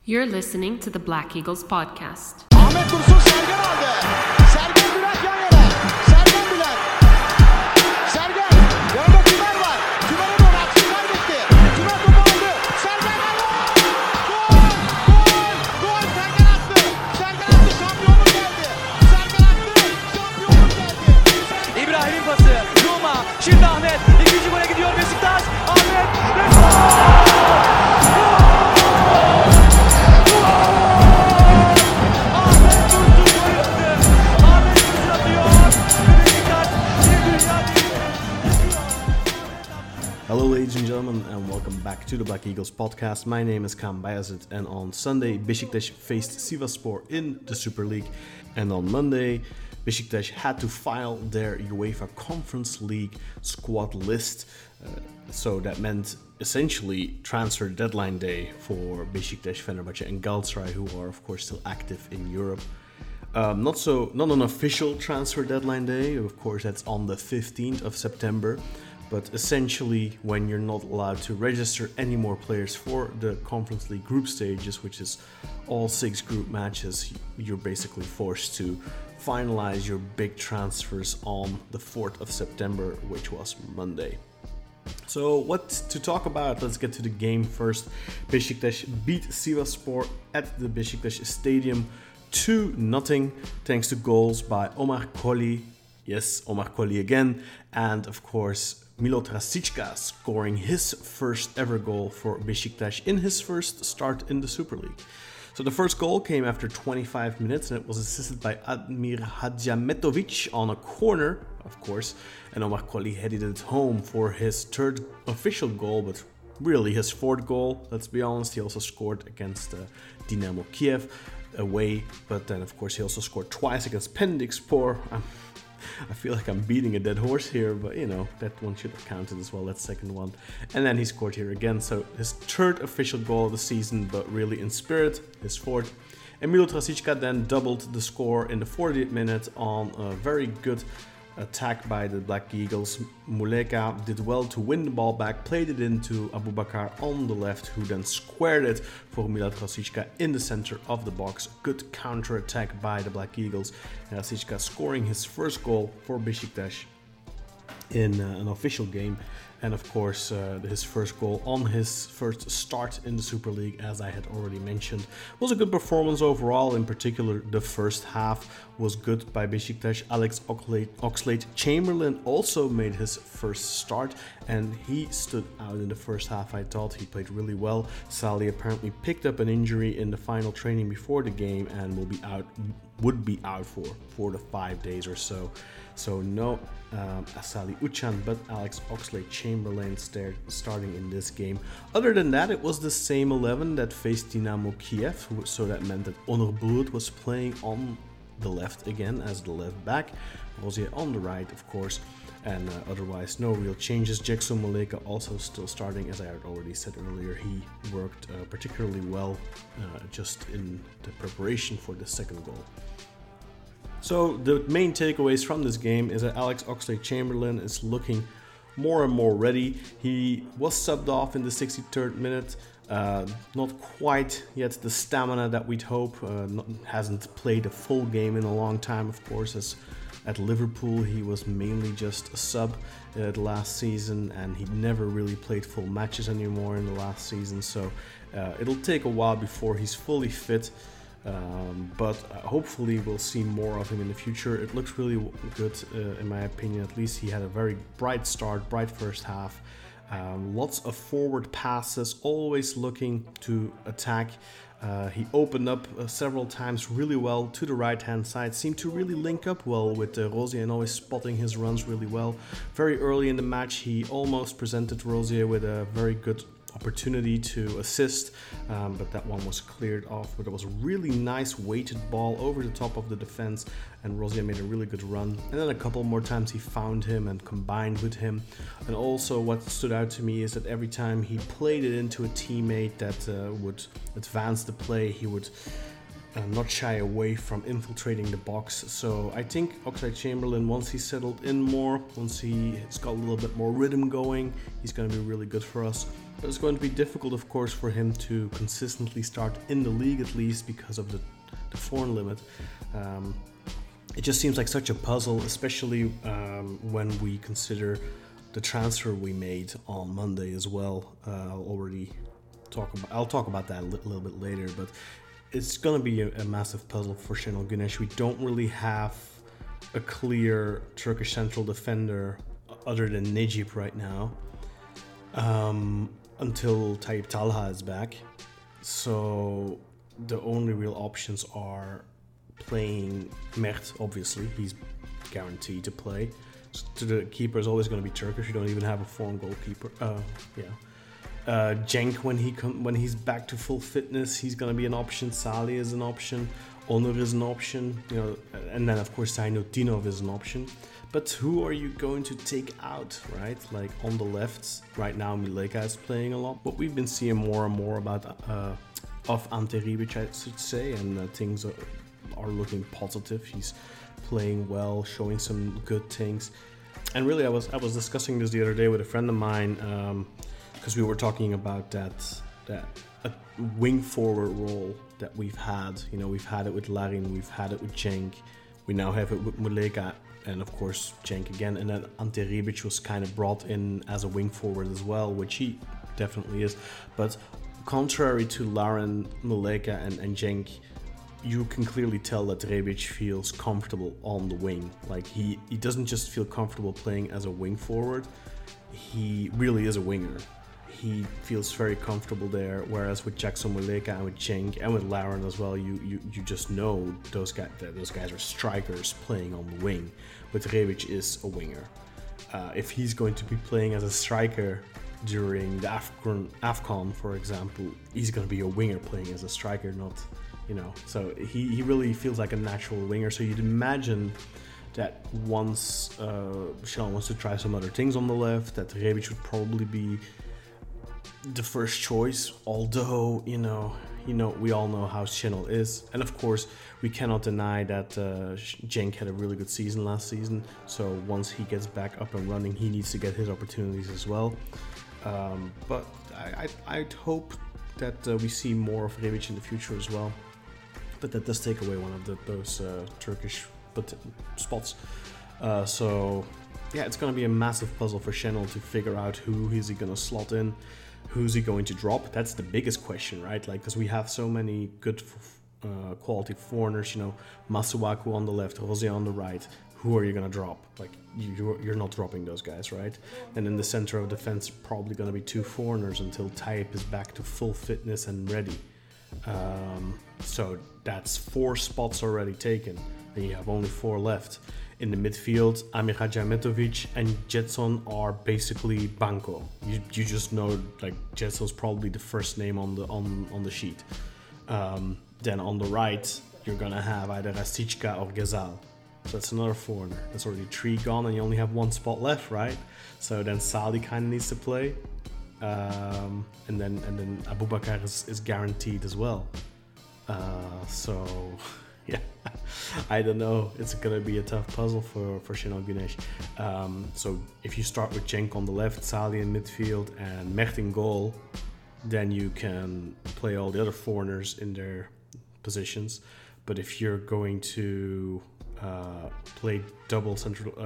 You're listening to the Black Eagles podcast. Ahmet Dursun Sergen aldı. Sergen Bülent yan yana. Sergen Bülent. Sergen. Yanında Tümer var. Tümer'e doğru atışını kaybetti. Tümer topu aldı. Sergen aldı. Gol! Gol! Gol! Sergen attı. Sergen attı. Şampiyonluk geldi. Sergen attı. Şampiyonluk geldi. İbrahim'in pası. Roma. Şimdi Ahmet. İkinci gole gidiyor Beşiktaş. Ahmet. Ve gol! Hello ladies and gentlemen and welcome back to the Black Eagles podcast. My name is Kaan Bayazit and on Sunday Beşiktaş faced Sivasspor in the Super League, and on Monday Beşiktaş had to file their UEFA Conference League squad list. So that meant essentially transfer deadline day for Beşiktaş, Fenerbahçe and Galatasaray, who are of course still active in Europe. Not an official transfer deadline day, of course that's on the 15th of September. But essentially, when you're not allowed to register any more players for the Conference League group stages, which is all 6 group matches, you're basically forced to finalize your big transfers on the 4th of September, which was Monday. So what to talk about? Let's get to the game first. Beşiktaş beat Sivasspor at the Beşiktaş Stadium 2-0 thanks to goals by Omar Colley. Yes, Omar Colley again, and of course Milot Rasicka scoring his first ever goal for Beşiktaş in his first start in the Super League. So the first goal came after 25 minutes and it was assisted by Admir Hadjametovic on a corner, of course, and Omar Colley headed it home for his third official goal, but really his fourth goal, let's be honest. He also scored against Dynamo Kiev away, but then of course he also scored twice against Pendikspor. I feel like I'm beating a dead horse here, but you know, that one should have counted as well, that second one. And then he scored here again, so his third official goal of the season, but really in spirit, his fourth. And Milot Rasicka then doubled the score in the 40th minute on a very good attack by the Black Eagles. Muleka did well to win the ball back, played it into Abubakar on the left, who then squared it for Milot Rasicka in the center of the box. Good counter-attack by the Black Eagles. Rasicka scoring his first goal for Beşiktaş in an official game, and of course his first goal on his first start in the Super League, as I had already mentioned. Was a good performance overall. In particular, the first half was good by Beşiktaş. Alex Oxlade-Chamberlain also made his first start, and he stood out in the first half. I thought he played really well. Salih apparently picked up an injury in the final training before the game and would be out for 4 to 5 days or so. So no Salih Uçan, but Alex Oxlade-Chamberlain starting in this game. Other than that, it was the same 11 that faced Dynamo Kiev, so that meant that Onur Bulut was playing on the left again as the left back. Rosier on the right, of course, and otherwise no real changes. Jackson Muleka also still starting, as I had already said earlier. He worked particularly well just in the preparation for the second goal. So the main takeaways from this game is that Alex Oxlade-Chamberlain is looking more and more ready. He was subbed off in the 63rd minute. Not quite yet the stamina that we'd hope. Hasn't played a full game in a long time, of course, as at Liverpool he was mainly just a sub last season, and he never really played full matches anymore in the last season. So it'll take a while before he's fully fit. But hopefully we'll see more of him in the future. It looks really good in my opinion. At least he had a very bright start, bright first half. Lots of forward passes, always looking to attack. He opened up several times really well to the right hand side, seemed to really link up well with Rosier and always spotting his runs really well. Very early in the match he almost presented Rosier with a very good opportunity to assist, but that one was cleared off. But it was a really nice weighted ball over the top of the defense, and Rosier made a really good run. And then a couple more times he found him and combined with him. And also what stood out to me is that every time he played it into a teammate that would advance the play, he would not shy away from infiltrating the box. So I think Oxlade-Chamberlain, once he's settled in more, once he's got a little bit more rhythm going, he's going to be really good for us. But it's going to be difficult, of course, for him to consistently start in the league, at least because of the foreign limit. It just seems like such a puzzle, especially when we consider the transfer we made on Monday as well. I'll talk about that a little bit later, but it's going to be a massive puzzle for Şenol Güneş. We don't really have a clear Turkish central defender other than Necip right now, until Tayyip Talha is back. So the only real options are playing Mert, obviously. He's guaranteed to play. So the keeper is always going to be Turkish. You don't even have a foreign goalkeeper. Cenk, when he's back to full fitness, he's going to be an option. Salih is an option. Onur is an option. And then of course Zaynutdinov is an option. But who are you going to take out, right? Like on the left, right now Mileka is playing a lot. But we've been seeing more and more of Ante Rebic, I should say, and things are looking positive. He's playing well, showing some good things. And really, I was discussing this the other day with a friend of mine, because we were talking about that wing forward role that we've had. We've had it with Larin, we've had it with Cenk, we now have it with Muleka, and of course Cenk again. And then Ante Rebic was kind of brought in as a wing forward as well, which he definitely is. But contrary to Larin, Muleka, and Cenk, you can clearly tell that Rebic feels comfortable on the wing. Like he doesn't just feel comfortable playing as a wing forward, he really is a winger. He feels very comfortable there, whereas with Jackson Muleka and with Cenk and with Larin as well, you just know those guys are strikers playing on the wing. But Rebic is a winger. If he's going to be playing as a striker during the AFCON, for example, he's going to be a winger playing as a striker, not... So he really feels like a natural winger. So you'd imagine that once Şenol wants to try some other things on the left, that Rebic would probably be the first choice. Although, we all know how Şenol is. And of course, we cannot deny that Cenk had a really good season last season. So once he gets back up and running, he needs to get his opportunities as well. But I'd hope that we see more of Rebic in the future as well. But that does take away one of those Turkish spots. So it's going to be a massive puzzle for Şenol to figure out who is he going to slot in, who's he going to drop. That's the biggest question, right? Like, because we have so many good quality foreigners, Masuaku on the left, Rosier on the right. Who are you going to drop? Like, you're not dropping those guys, right? And in the center of defense, probably going to be two foreigners until Tayyip is back to full fitness and ready. So that's 4 spots already taken. Then you have only 4 left. In the midfield, Amir Hadžiahmetović and Gedson are basically banco. You just know, like, Getson's probably the first name on the sheet. Then on the right, you're gonna have either Rashica or Ghezal. So that's another foreigner. That's already 3 gone, and you only have 1 spot left, right? So then Salih kind of needs to play, and then Aboubakar is guaranteed as well. So yeah, I don't know. It's gonna be a tough puzzle for Şenol Güneş. So if you start with Cenk on the left, Salih in midfield, and Mert in goal, then you can play all the other foreigners in their positions. But if you're going to play two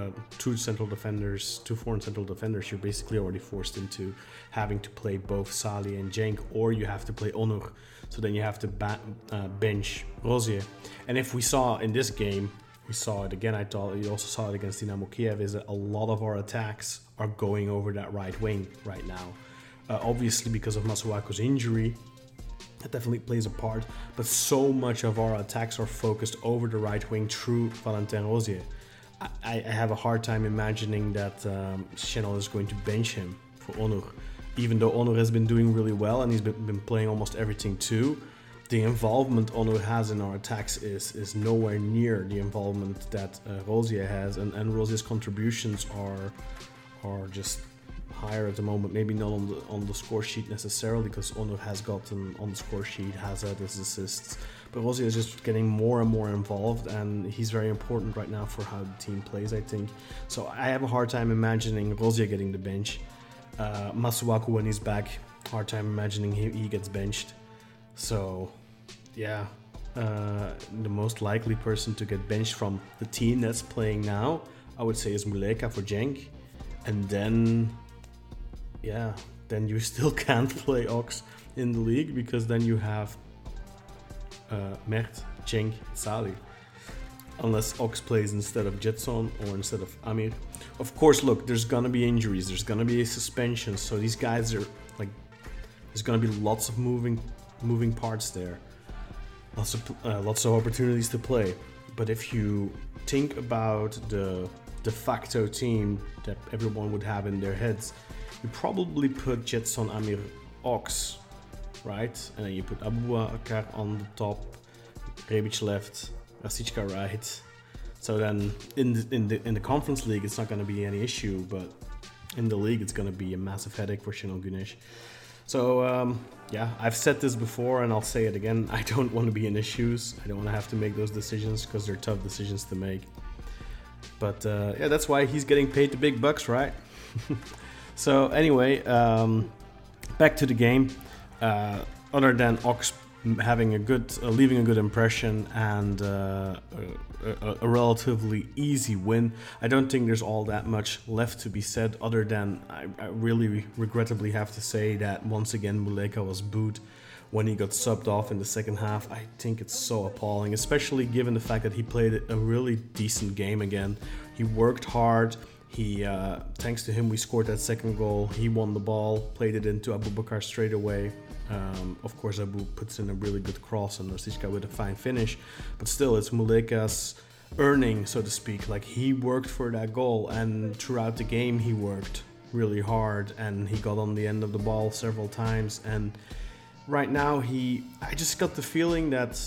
foreign central defenders, you're basically already forced into having to play both Salih and Cenk, or you have to play Onur. So then you have to bench Rosier. And if we saw in this game, we saw it again, I thought you also saw it against Dynamo Kiev, is that a lot of our attacks are going over that right wing right now. Obviously because of Masuaku's injury, that definitely plays a part, but so much of our attacks are focused over the right wing through Valentin Rosier. I have a hard time imagining that Şenol is going to bench him for Onur. Even though Onur has been doing really well and he's been playing almost everything too, the involvement Onur has in our attacks is nowhere near the involvement that Rosier has, and Rosier's contributions are just higher at the moment. Maybe not on the score sheet necessarily, because Onur has gotten on the score sheet, has had his assists. But Rosier is just getting more and more involved, and he's very important right now for how the team plays, I think. So I have a hard time imagining Rosier getting the bench. Masuaku, when he's back, hard time imagining he gets benched. So, yeah, the most likely person to get benched from the team that's playing now, I would say, is Muleka for Genk. And then, yeah, then you still can't play Ox in the league, because then you have Mert, Cenk, Salih. Unless Ox plays instead of Jetson or instead of Amir. Of course, look, there's gonna be injuries, there's gonna be a suspension, so these guys are like, there's gonna be lots of moving parts there, lots of opportunities to play. But if you think about the de facto team that everyone would have in their heads, you probably put Jetson, Amir, Ox, right? And then you put Abubakar on the top, Rebic left, Rashica right. So then in the Conference League it's not going to be any issue, but in the league it's going to be a massive headache for Şenol Güneş. So yeah, I've said this before and I'll say it again. I don't want to be in his shoes. I don't want to have to make those decisions, because they're tough decisions to make. But yeah, that's why he's getting paid the big bucks, right? So anyway, back to the game. Other than Ox having leaving a good impression and a relatively easy win, I don't think there's all that much left to be said, other than I really regrettably have to say that once again Muleka was booed when he got subbed off in the second half. I think it's so appalling, especially given the fact that he played a really decent game again. He worked hard. He, thanks to him, we scored that second goal. He won the ball, played it into Abubakar straight away. Of course, Abu puts in a really good cross and Rashica with a fine finish. But still, it's Muleka's earning, so to speak. Like, he worked for that goal, and throughout the game he worked really hard, and he got on the end of the ball several times. And right now, I just got the feeling that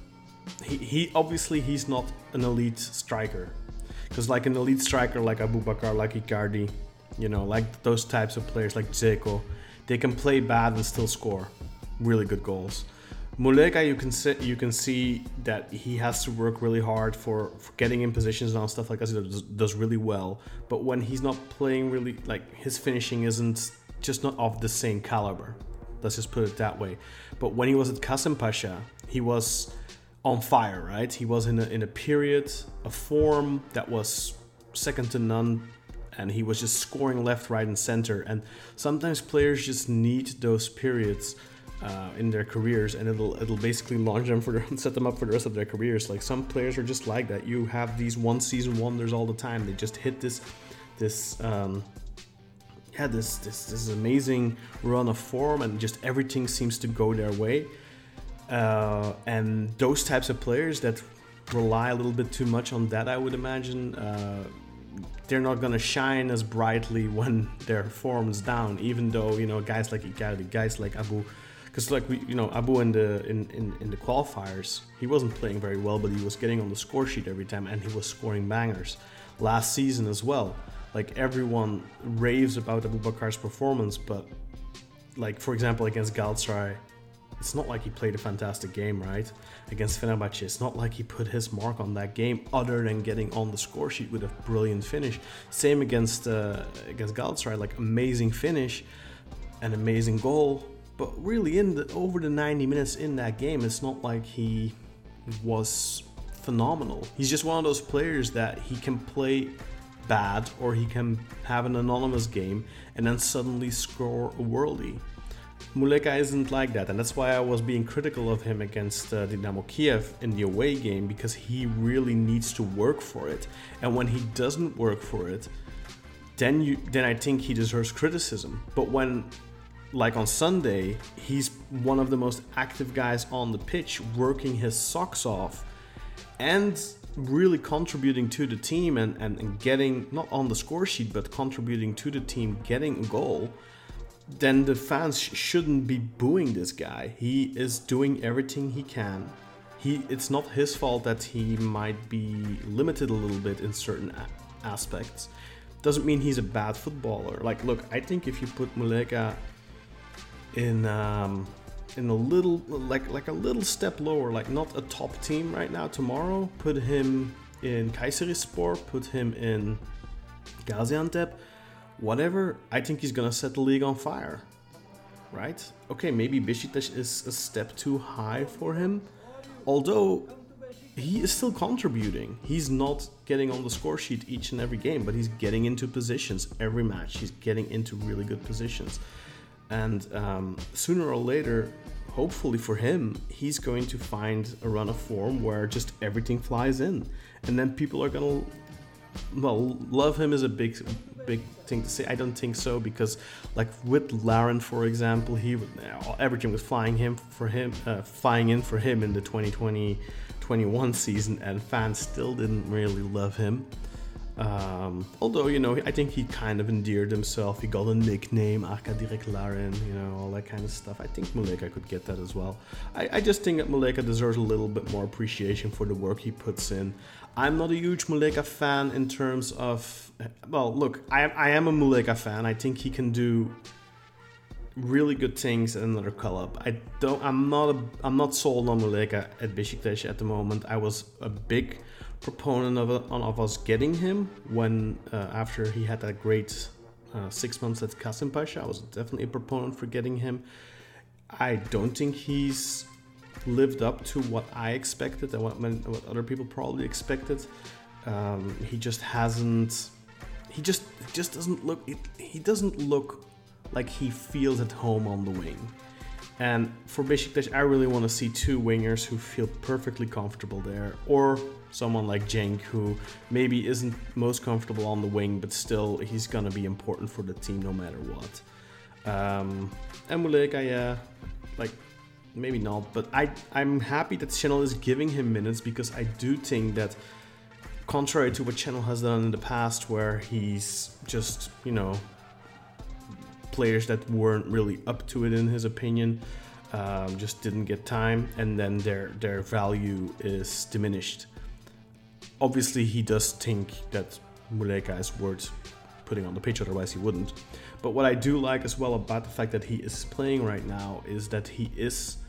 he obviously he's not an elite striker. Because like an elite striker like Abubakar, like Icardi, you know, like those types of players like Dzeko, they can play bad and still score really good goals. Muleka, you can see that he has to work really hard for getting in positions and stuff like that. He does really well. But when he's not playing really, like, his finishing isn't just not of the same caliber. Let's just put it that way. But when he was at Kasımpaşa, he was on fire, right? He was in a period of form that was second to none, and he was just scoring left, right, and center. And sometimes players just need those periods in their careers, and it'll basically launch them set them up for the rest of their careers. Like, some players are just like that. You have these one season wonders all the time. They just hit this amazing run of form, and just everything seems to go their way. And those types of players that rely a little bit too much on that, I would imagine, they're not going to shine as brightly when their form's down, even though, you know, guys like Icardi, guys like Abu, because like Abu in the qualifiers, he wasn't playing very well, but he was getting on the score sheet every time, and he was scoring bangers. Last season as well, like, everyone raves about Abubakar's performance, but like, for example, against Galatasaray, it's not like he played a fantastic game, right? Against Fenerbahce, it's not like he put his mark on that game other than getting on the score sheet with a brilliant finish. Same against Galatasaray, like, amazing finish, an amazing goal. But really, over the 90 minutes in that game, it's not like he was phenomenal. He's just one of those players that he can play bad, or he can have an anonymous game and then suddenly score a worldie. Muleka isn't like that, and that's why I was being critical of him against Dynamo Kiev in the away game, because he really needs to work for it. And when he doesn't work for it, then I think he deserves criticism. But when, like on Sunday, he's one of the most active guys on the pitch, working his socks off and really contributing to the team and getting, not on the score sheet, but contributing to the team, getting a goal, then the fans shouldn't be booing this guy. He is doing everything he can. It's not his fault that he might be limited a little bit in certain aspects, doesn't mean he's a bad footballer. Like, look, I think if you put Muleka in a little, like a little step lower, like not a top team right now, tomorrow, put him in Kayserispor, put him in Gaziantep, whatever, I think he's gonna set the league on fire, right? Okay, maybe Beşiktaş is a step too high for him, although he is still contributing. He's not getting on the score sheet each and every game, but he's getting into positions every match. He's getting into really good positions. And sooner or later, hopefully for him, he's going to find a run of form where just everything flies in. And then people are going to, well, love him is a big thing to say. I don't think so, because like with Larin, for example, everything was flying in for him in the 2020-21 season, and fans still didn't really love him. Although, you know, I think he kind of endeared himself. He got a nickname, Arkadirek Larin, you know, all that kind of stuff. I think Muleka could get that as well. I just think that Muleka deserves a little bit more appreciation for the work he puts in. I'm not a huge Muleka fan in terms of, well, look, I am a Muleka fan. I think he can do really good things at another club. I'm not sold on Muleka at Beşiktaş at the moment. I was a big proponent of us getting him when after he had that great 6 months at Kasımpaşa. I was definitely a proponent for getting him. I don't think he's lived up to what I expected and what other people probably expected. He just hasn't. He just doesn't look. He doesn't look like he feels at home on the wing. And for Beşiktaş, I really want to see two wingers who feel perfectly comfortable there, or someone like Cenk, who maybe isn't most comfortable on the wing, but still he's gonna be important for the team no matter what. And Muleka, yeah, like maybe not, but I'm happy that Channel is giving him minutes, because I do think that, contrary to what Channel has done in the past, where he's just, you know, players that weren't really up to it in his opinion, just didn't get time, and then their value is diminished. Obviously, he does think that Muleka is worth putting on the pitch, otherwise he wouldn't. But what I do like as well about the fact that he is playing right now is that he is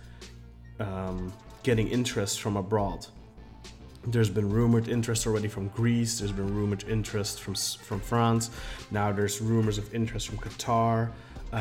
getting interest from abroad. There's been rumored interest already from Greece. There's been rumored interest from France. Now there's rumors of interest from Qatar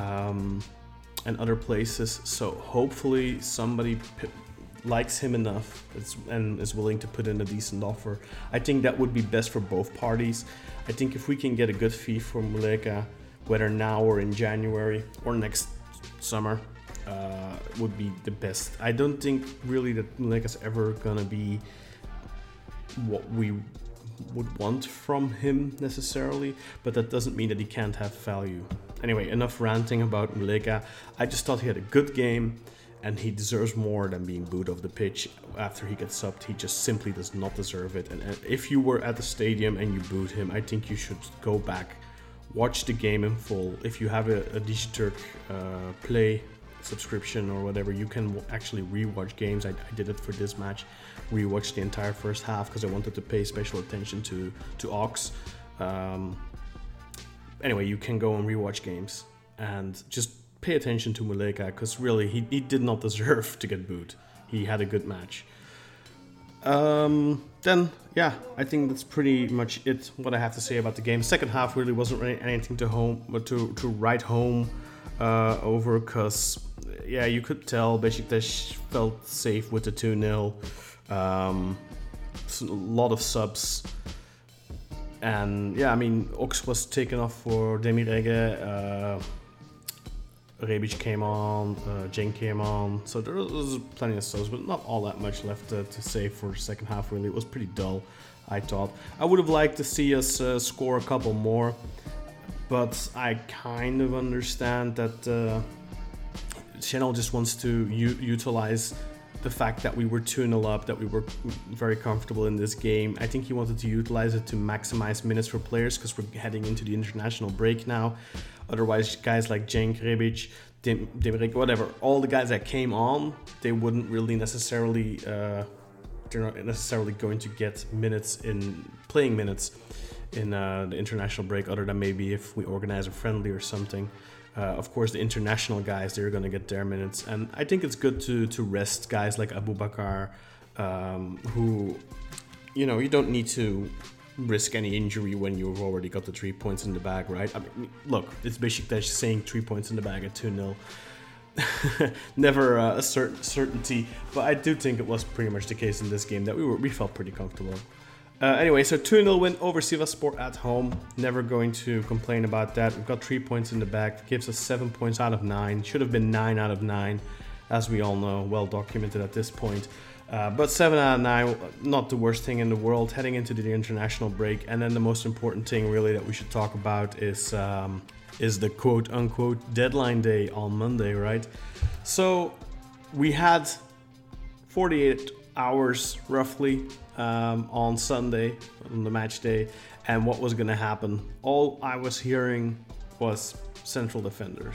and other places. So hopefully somebody likes him enough and is willing to put in a decent offer. I think that would be best for both parties. I think if we can get a good fee for Muleka, whether now or in January or next summer, would be the best. I don't think really that Muleka's ever gonna be what we would want from him necessarily, but that doesn't mean that he can't have value. Anyway, enough ranting about Muleka. I just thought he had a good game, and he deserves more than being booed off the pitch after he gets subbed. He just simply does not deserve it. And if you were at the stadium and you booed him, I think you should go back, watch the game in full. If you have a Digiturk Play subscription or whatever, you can actually rewatch games. I did it for this match, rewatched the entire first half because I wanted to pay special attention to Ox. Anyway, you can go and rewatch games and just pay attention to Muleka, because really he did not deserve to get booed. He had a good match. Then yeah, I think that's pretty much it, what I have to say about the game. Second half really wasn't really anything to write home over, because yeah, you could tell Beşiktaş felt safe with the 2-0. A lot of subs, and yeah, I mean, Ox was taken off for Demir Ege, Rebic came on, Cenk came on, so there was plenty of subs, but not all that much left to say for the second half. Really, it was pretty dull, I thought. I would have liked to see us score a couple more, but I kind of understand that Channel just wants to utilize the fact that we were 2-0 up, that we were very comfortable in this game. I think he wanted to utilize it to maximize minutes for players, because we're heading into the international break now. Otherwise, guys like Cenk, Rebic, Demir, whatever, all the guys that came on, they wouldn't really necessarily, they're not necessarily going to get playing minutes in the international break, other than maybe if we organize a friendly or something. Of course, the international guys, they're going to get their minutes. And I think it's good to rest guys like Aboubakar, who, you don't need to risk any injury when you've already got the 3 points in the bag, right? I mean, look, it's Besiktas saying 3 points in the bag at 2-0. Never a certainty, but I do think it was pretty much the case in this game that we felt pretty comfortable. Anyway, so 2-0 win over Sivasspor at home. Never going to complain about that. We've got 3 points in the bag. Gives us 7 points out of 9. Should have been 9 out of 9, as we all know, well documented at this point. But 7 out of 9, not the worst thing in the world heading into the international break. And then the most important thing really that we should talk about is the quote-unquote deadline day on Monday, right? So we had 48 hours roughly on Sunday, on the match day, and what was going to happen. All I was hearing was central defender.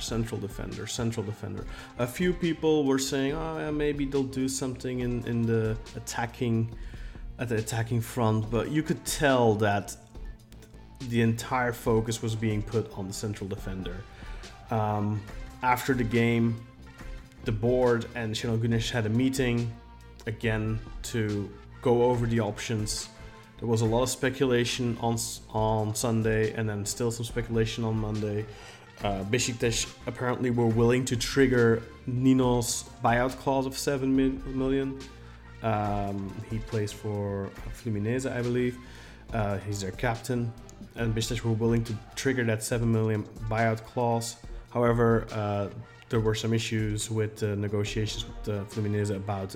A few people were saying, oh yeah, maybe they'll do something in the attacking front, but you could tell that the entire focus was being put on the central defender. After the game, the board and Şenol Güneş had a meeting again to go over the options. There was a lot of speculation on Sunday, and then still some speculation on Monday. Besiktas apparently were willing to trigger Nino's buyout clause of 7 million. He plays for Fluminense, I believe. He's their captain. And Besiktas were willing to trigger that 7 million buyout clause. However, there were some issues with negotiations with Fluminense about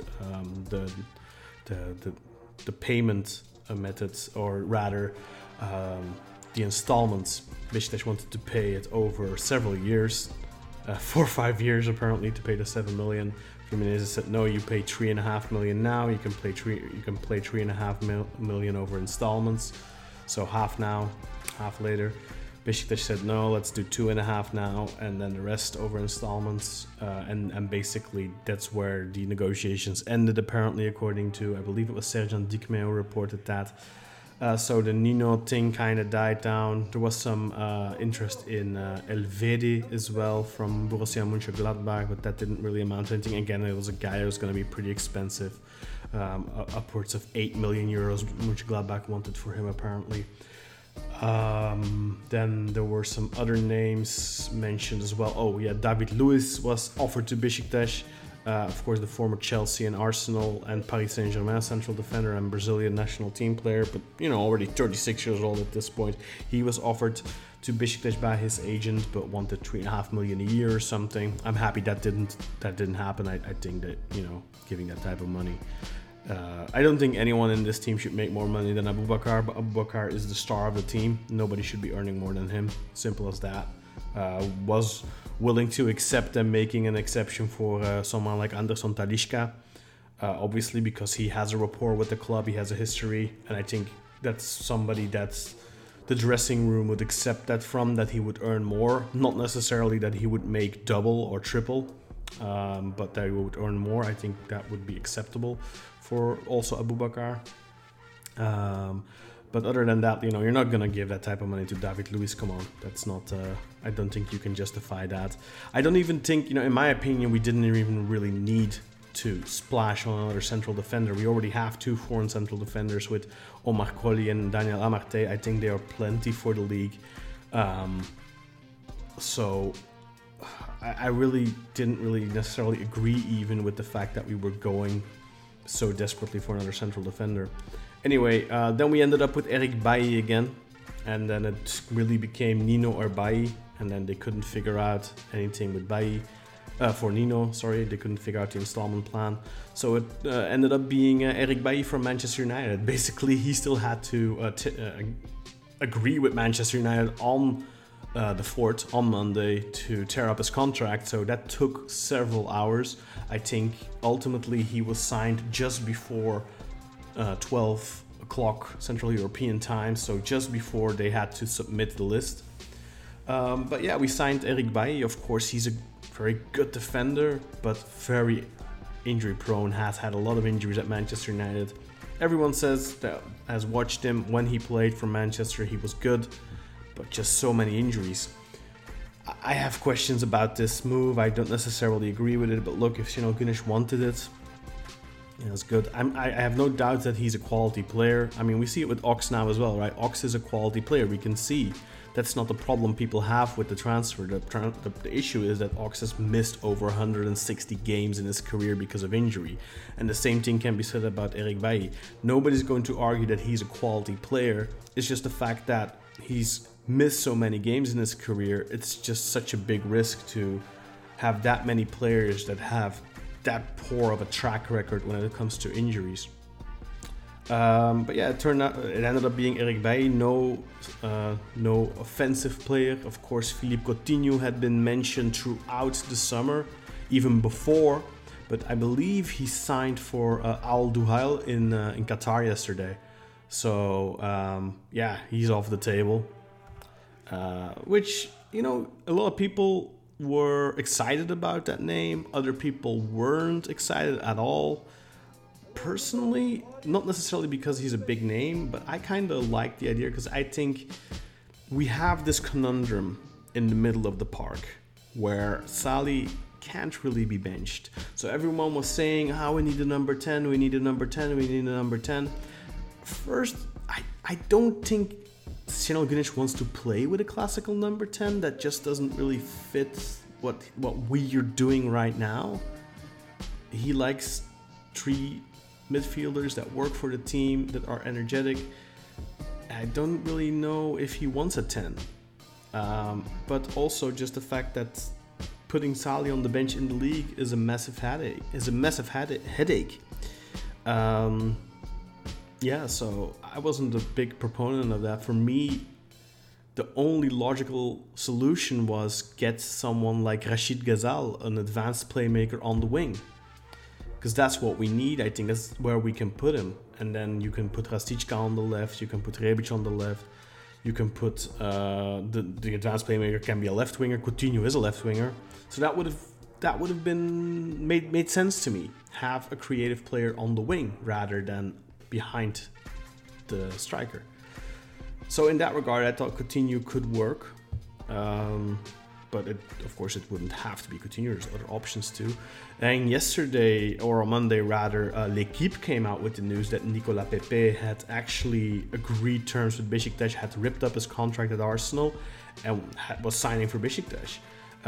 the payment methods, or rather the installments. Besiktas wanted to pay it over several years, 4 or 5 years apparently, to pay the 7 million. Fluminense said no, you pay 3.5 million now. You can play 3.5 million over installments. So half now, half later. Besiktas said no, let's do 2.5 now, and then the rest over installments. And basically that's where the negotiations ended, apparently, according to, I believe it was Serjan Dikme who reported that. So the Nino thing kind of died down. There was some interest in Elvedi as well from Borussia Mönchengladbach, but that didn't really amount to anything. Again, it was a guy who was going to be pretty expensive. Upwards of 8 million euros Mönchengladbach wanted for him, apparently. Then there were some other names mentioned as well. Oh yeah, David Luiz was offered to Besiktas. Of course, the former Chelsea and Arsenal and Paris Saint-Germain central defender and Brazilian national team player, but already 36 years old at this point. He was offered to Besiktas by his agent, but wanted 3.5 million a year or something. I'm happy that didn't happen. I think that giving that type of money. I don't think anyone in this team should make more money than Aboubakar, but Aboubakar is the star of the team. Nobody should be earning more than him. Simple as that. Was willing to accept them making an exception for someone like Anderson Talisca, obviously because he has a rapport with the club, he has a history, and I think that's somebody that's the dressing room would accept that from, that he would earn more, not necessarily that he would make double or triple, but that he would earn more. I think that would be acceptable for also Aboubakar. But other than that, you're not going to give that type of money to David Luiz. Come on. That's not, I don't think you can justify that. I don't even think, in my opinion, we didn't even really need to splash on another central defender. We already have 2 foreign central defenders with Omar Colley and Daniel Amartey. I think they are plenty for the league. So I really didn't necessarily agree even with the fact that we were going so desperately for another central defender. Anyway, then we ended up with Eric Bailly again, and then it really became Nino or Bailly, and then they couldn't figure out anything with Bailly. For Nino, they couldn't figure out the installment plan. So it ended up being Eric Bailly from Manchester United. Basically, he still had to agree with Manchester United on the 4th, on Monday, to tear up his contract. So that took several hours. I think ultimately he was signed just before 12 o'clock Central European time, so just before they had to submit the list. But yeah, we signed Eric Bailly. Of course, he's a very good defender, but very injury prone, has had a lot of injuries at Manchester United. everyone says that has watched him when he played for Manchester, he was good, but just so many injuries. I have questions about this move. I don't necessarily agree with it, but look, if Şenol Güneş wanted it, it's good. I have no doubt that he's a quality player. I mean, we see it with Ox now as well, right? Ox is a quality player. We can see that's not the problem people have with the transfer. The issue is that Ox has missed over 160 games in his career because of injury. And the same thing can be said about Eric Bailly. Nobody's going to argue that he's a quality player. It's just the fact that he's missed so many games in his career. It's just such a big risk to have that many players that have that poor of a track record when it comes to injuries. But yeah, it ended up being Eric Bailly, no offensive player. Of course, Philippe Coutinho had been mentioned throughout the summer, even before, but I believe he signed for Al Duhail in Qatar yesterday. So yeah, he's off the table, which, a lot of people were excited about that name. Other people weren't excited at all. Personally, not necessarily because he's a big name, but I kind of like the idea because I think we have this conundrum in the middle of the park where Salih can't really be benched. So everyone was saying, we need a number 10, we need a number 10, we need a number 10. First, I don't think Şenol Güneş wants to play with a classical number 10. That just doesn't really fit what we are doing right now. He likes 3 midfielders that work for the team, that are energetic. I don't really know if he wants a 10. But also just the fact that putting Salih on the bench in the league is a massive headache. Yeah, so I wasn't a big proponent of that. For me, the only logical solution was get someone like Rachid Ghazal, an advanced playmaker on the wing. Because that's what we need. I think that's where we can put him. And then you can put Rashica on the left, you can put Rebic on the left, you can put the advanced playmaker can be a left winger. Coutinho is a left winger. So that would have been made sense to me. Have a creative player on the wing rather than behind the striker. So in that regard, I thought Coutinho could work, but of course it wouldn't have to be Coutinho. There's other options too. And yesterday, or on Monday rather, L'Équipe came out with the news that Nicolas Pepe had actually agreed terms with Beşiktaş, had ripped up his contract at Arsenal, and was signing for Beşiktaş.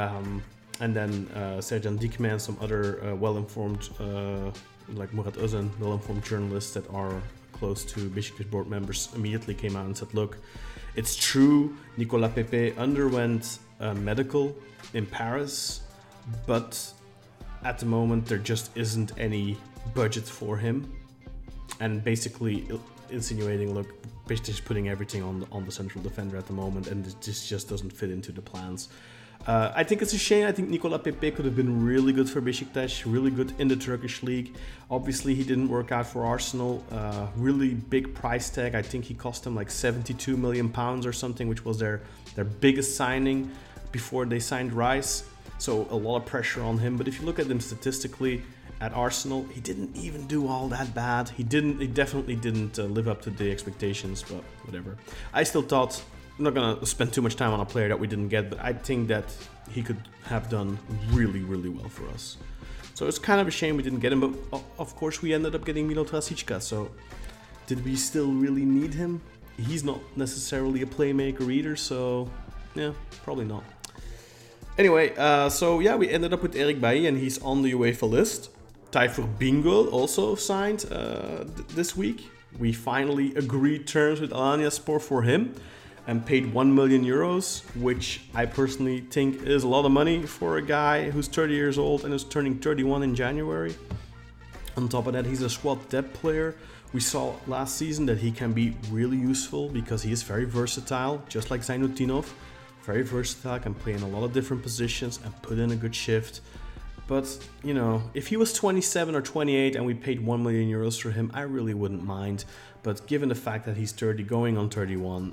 And then Sercan Dikme and some other well-informed, like Murat Özen, well-informed journalists that are close to Beşiktaş board members immediately came out and said, look, it's true, Nicolas Pepe underwent a medical in Paris, but at the moment there just isn't any budget for him. And basically insinuating, look, Beşiktaş is putting everything on the central defender at the moment, and this just doesn't fit into the plans. I think it's a shame. I think Nicolas Pepe could have been really good for Beşiktaş, really good in the Turkish league. Obviously, he didn't work out for Arsenal. Really big price tag. I think he cost them like £72 million or something, which was their biggest signing before they signed Rice. So a lot of pressure on him. But if you look at him statistically at Arsenal, he didn't even do all that bad. He definitely didn't live up to the expectations, but whatever. I still thought, I'm not going to spend too much time on a player that we didn't get, but I think that he could have done really, really well for us. So it's kind of a shame we didn't get him, but of course we ended up getting Milot Rashica. So did we still really need him? He's not necessarily a playmaker either, so yeah, probably not. Anyway, so yeah, we ended up with Eric Bailly, and he's on the UEFA list. Tayfur Bingöl also signed this week. We finally agreed terms with Alanyaspor for him and paid 1 million euros, which I personally think is a lot of money for a guy who's 30 years old and is turning 31 in January. On top of that, he's a squad depth player. We saw last season that he can be really useful because he is very versatile, just like Zaynutdinov. Very versatile, can play in a lot of different positions and put in a good shift. But, you know, if he was 27 or 28 and we paid 1 million euros for him, I really wouldn't mind. But given the fact that he's 30, going on 31,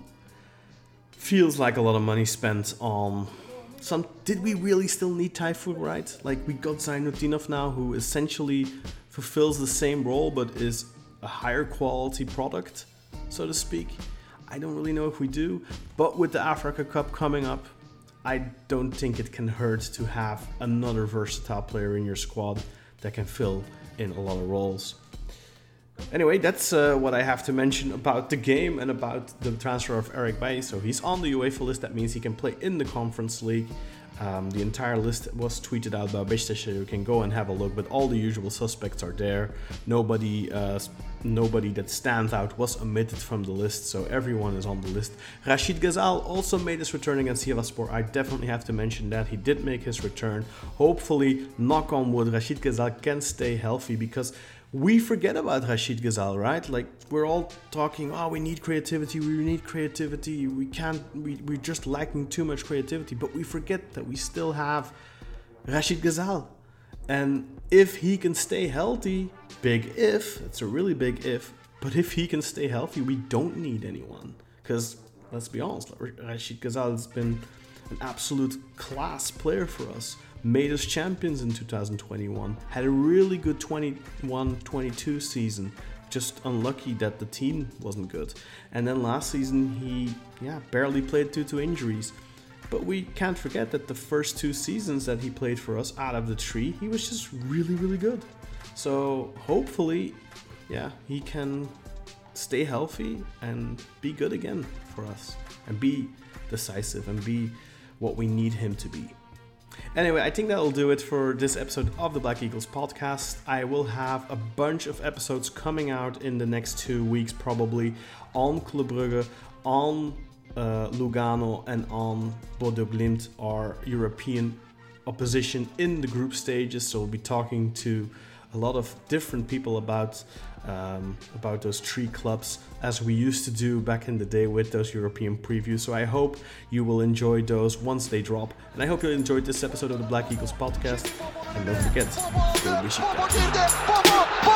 feels like a lot of money spent on some. Did we really still need Tayfur, right? Like, we got Zaynutdinov now, who essentially fulfills the same role but is a higher quality product, so to speak. I don't really know if we do, but with the Africa Cup coming up, I don't think it can hurt to have another versatile player in your squad that can fill in a lot of roles. Anyway, that's what I have to mention about the game and about the transfer of Eric Bailly. So he's on the UEFA list. That means he can play in the Conference League. The entire list was tweeted out by Beşiktaş. You can go and have a look, but all the usual suspects are there. Nobody that stands out was omitted from the list, so everyone is on the list. Rachid Ghezzal also made his return against Sivasspor. I definitely have to mention that. He did make his return. Hopefully, knock on wood, Rachid Ghezzal can stay healthy, because we forget about Rachid Ghezzal, right? Like, we're all talking, we need creativity, we're just lacking too much creativity, but we forget that we still have Rachid Ghezzal. And if he can stay healthy, big if, it's a really big if, but if he can stay healthy, we don't need anyone. Because, let's be honest, Rachid Ghezzal has been an absolute class player for us. Made us champions in 2021, had a really good 21-22 season, just unlucky that the team wasn't good. And then last season he barely played due to injuries. But we can't forget that the first 2 seasons that he played for us out of the 3, he was just really, really good. So hopefully, he can stay healthy and be good again for us, and be decisive and be what we need him to be. Anyway, I think that'll do it for this episode of the Black Eagles podcast. I will have a bunch of episodes coming out in the next 2 weeks, probably on Club Brugge, on Lugano, and on Bodo Glimt, our European opposition in the group stages. So we'll be talking to a lot of different people about those 3 clubs, as we used to do back in the day with those European previews. So I hope you will enjoy those once they drop, and I hope you enjoyed this episode of the Black Eagles podcast. And don't forget, go Beşiktaş.